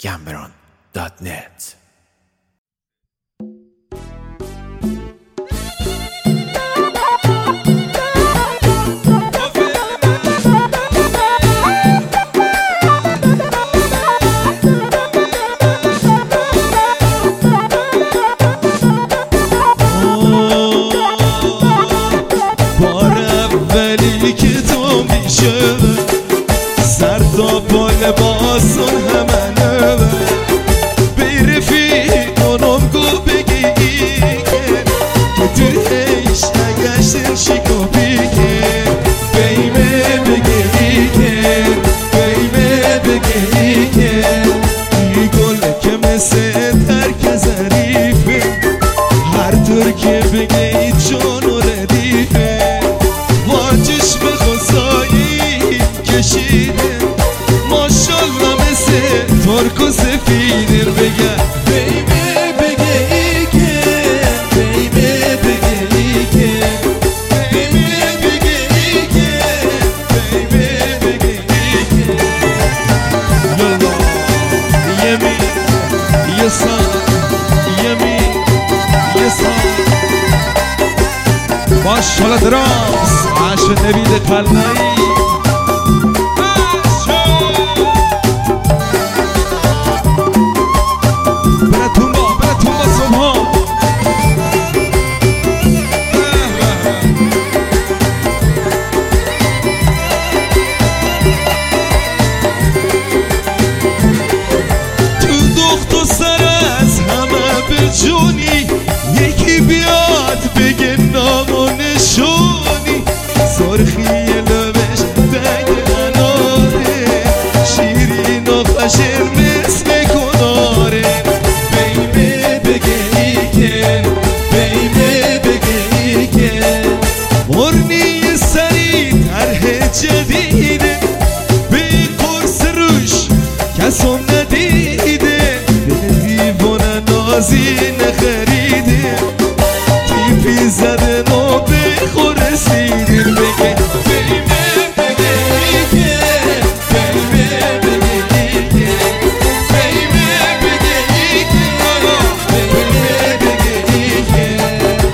Gambron.net. لباسون همه بی رفیقانم گو بگی که تو هیش نگشتن شکو بیگه بیمه بگی که بیمه بگی که ای گل که مثل ترک ظریفه هر طور که بگی جان و ردیفه واجش به خسایی کشیده ترک و سفیدر بگه بیمه بگه که بیمه بگه که بیمه بگه که بیمه بگه که یلا یمی یسا یمی یسا ماشالله دراز عشق نوید قلنایی جونی یکی بیاد بگه نام و نشونی سرخی لبش دنگ اناره شیرین و خشن مثل کناره بیمه بگه ای که بیمه بگه ای که مرنی سری طرح جدیده به قرص روش کسم ندیده نازی نخریده تیپی زده نو بخور سیدر بگه بیمه بگه ای که بیمه بگه ای که بیمه بگه ای که بیمه بگه ای که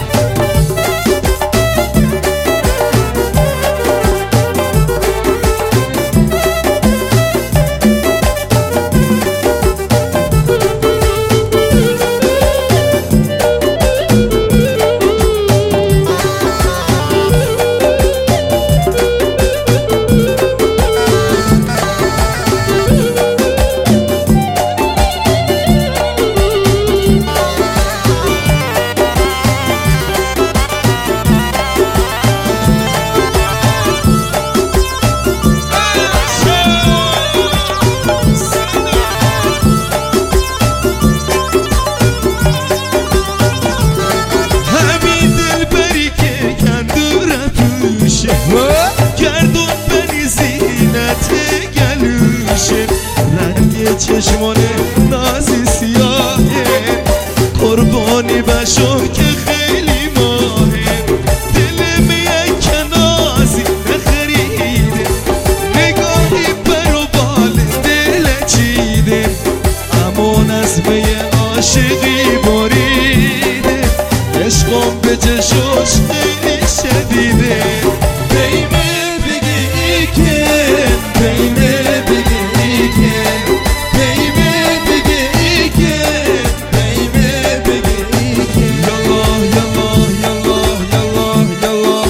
گردون بنی زینت گلوشه رنگ چشمانه نازی سیاهه قربانی بشو که خیلی ماهه دلم یک نازی نخریده نگاهی بر و بال دل چیده اما نظمه عاشقی بریده عشقم به چشوش خیلی شدیده بیمه بگه ای که بیمه بگه ای که بیمه بگه ای که بیمه بگه ای که یلا یلا یلا یلا یلا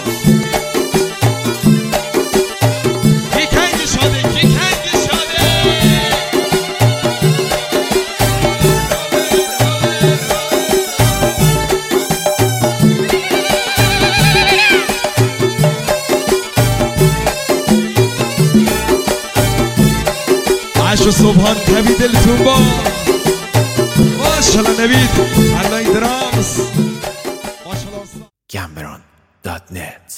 یکنگ شده یکنگ شده عشق صبحان کبی دلتون با ماشالله نوید الله درامز Gambron.net.